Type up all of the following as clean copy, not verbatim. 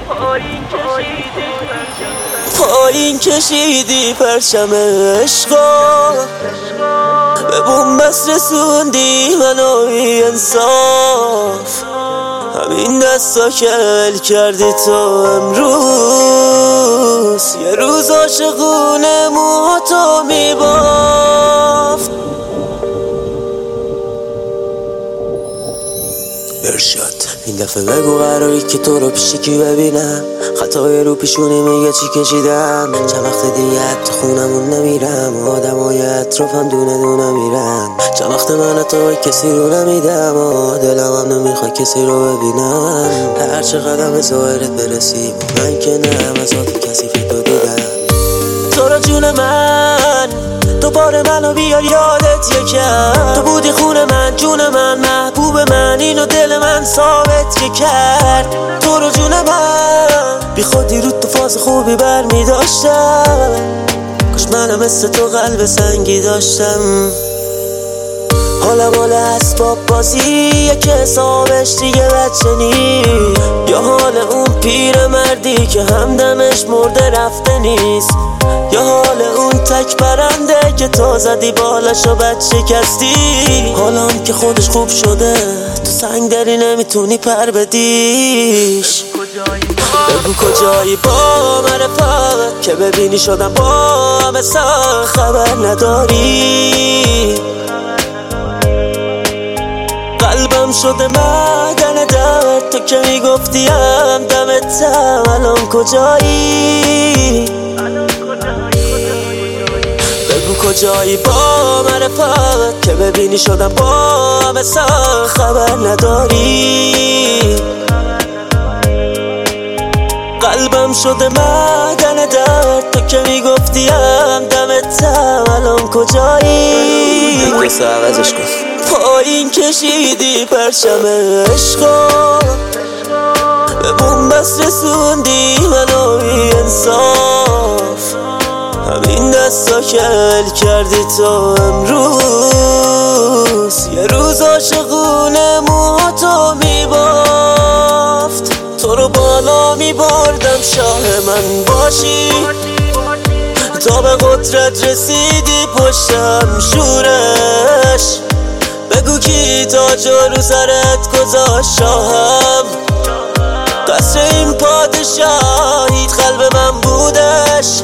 پایین کشیدی پرچم عشقا، به بنبست رسوندی منو بی انصاف. همین دستا که ول کردی تو امروز، یه روز عاشقونه موهاتو میبافت. ارشاد این دفعه بگو قراری که تو رو پیش کی ببینم، خطای رو پیشونی میگه چی کشیدم. چند وقت دیگه تو خونمون نمیرم، آدمای اطرافم دونه دونه میرن. چند وقت من تو کسی رو نمیدم و دلم هم نمیخواد کسی رو ببینم. هر چه قدم به ظاهرت برسیم من که نه، از آتی کسی فکر رو دیدم. تو رو جون من دوباره منو بیار یادت یکم، تو بودی خون من جون من محبوب من، اینو دل من ثابت که کرد. تو رو جون من بی خودی رو تو فاز خوبی بر می داشتم، کاش منم مثل تو قلب سنگی داشتم. حالم حال اسباب بازیه که حسابش دیگه بچه نی، یا حال اون پیر مردی که همدمش مرده رفته نیست، یا حال اون تک پرنده که تو زدی بالاشو بد شکستی. حالم که خودش خوب شده تو سنگ داری نمیتونی پر بدیش. بگو کجایی با معرفت که ببینی شدم با همه سخت خبر نداری. قلبم شده معدن درد، تو که میگفتیم دمتم، الان کجایی؟ بگو کجایی با معرفت که ببینی شدم با همه سخت خبر نداری. قلبم شده معدن درد، تو که میگفتیم دمتم، الان کجایی؟ قصه عوضش کن. پایین کشیدی پرچم عشقا، به بنبست رسوندی منو بی انصاف. همین دستا که ول کردی تو امروز، یه روز عاشقونه موهاتو میبافت. تو رو بالا میبردم شاه من باشی، تا به قدرت رسیدی پشتم شورش. بگو کی تاج رو سرت گذاشت شاهم، قصر این پادشاهیت قلب من بودش.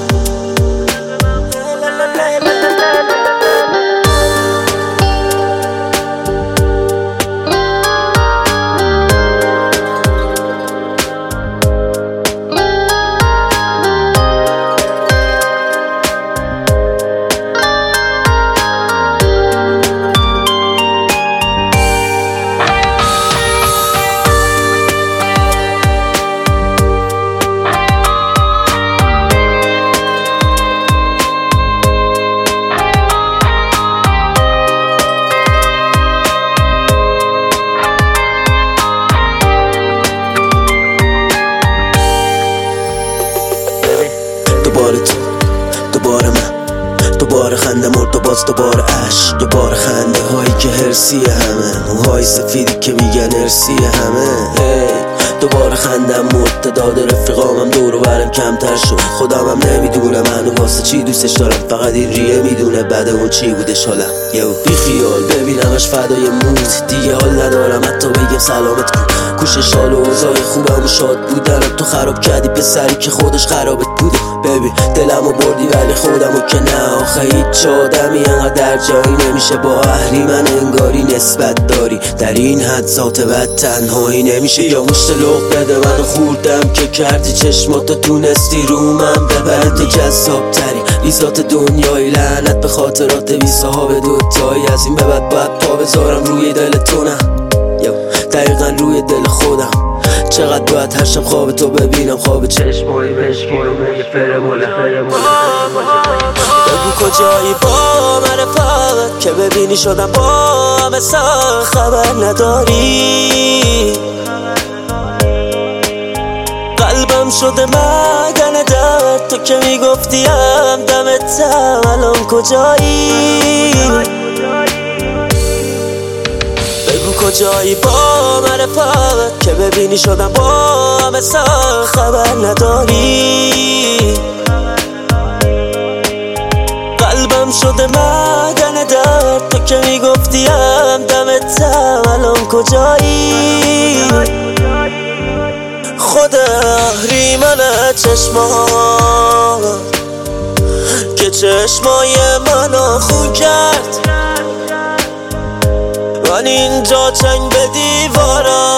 دوباره من، دوباره خنده مرد و باز دوباره عشق، دوباره خنده هایی که هرسی همه، موهای سفیدی که میگن ارسی همه. دوباره خندم مرد، داد رفیقامم دور و برم کمتر شد. خودمم نمیدونم منو واسه چی دوستش دارم، فقط این ریه میدونه بعد اون چی بودش حالم. بی خیال ببینمش فدای موت، دیگه حال ندارم حتی بگم سلامت کن. کوشش حال و اوضاع خوبم و شاد بودنم، تو خراب کردی پسری که خودش خرابت بوده. ببین دلمو بردی ولی خودمو که نه، آخه هیچ آدمی انقدر در جایی نمیشه با اهریمن انگاری نسبت داری. در این حد ذات بد تنهایی نمیشه، یا مشت لغ بده منو خوردم که کردی چشماتو تونستی رو من ببره. تو جذاب تری بیزات دنیای، لعنت به خاطرات بی صاحب دوتایی. از این به بعد باید پا بذارم روی دل تو، نه دقیقا روی دل خودم. چقدر باید هر شب خواب تو ببینم، خواب چشمایی بشکیم یه فرموله. بگو کجایی با معرفت که ببینی شدم با همه سخت خبر نداری. قلبم شده معدن درد، تو که میگفتیم دمتم، الان کجایی؟ بگو کجایی با معرفت که ببینی شدم با همه سخت خبر نداری قلبم شده معدن درد تو که میگفتیم دمتم الان کجایی خود اهریمن چشمان که چشمای منو خون کرد من اینجا چنگ به دیوارم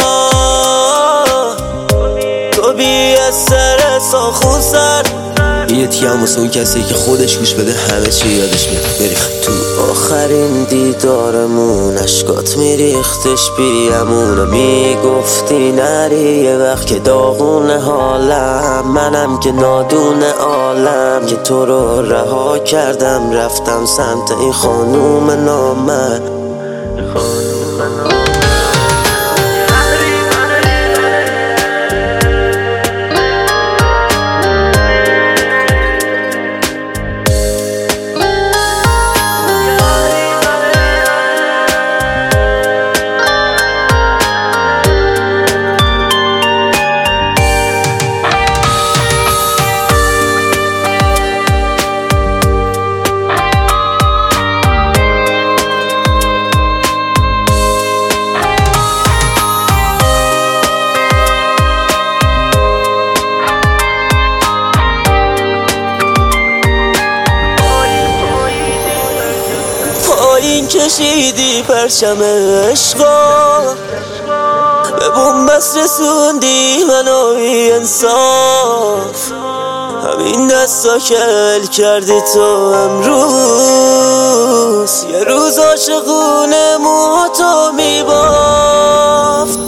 تو بی استرس و خون سرد یه تیم واسه اون کسی که خودش گوش بده همه چی یادش میاد بریخ تو آخرین دیدارمون اشکات میریختش بی امونه میگفتی نری یه وقت که داغونه حالم منم که نادونه عالم که تو رو رها کردم رفتم سمت این خانوم نامه پایین کشیدی پرچم عشقا به بومبست رسوندی منو بی انصاف همین دستا که ول کردی تو امروز یه روز عاشقونه موهاتو میبافت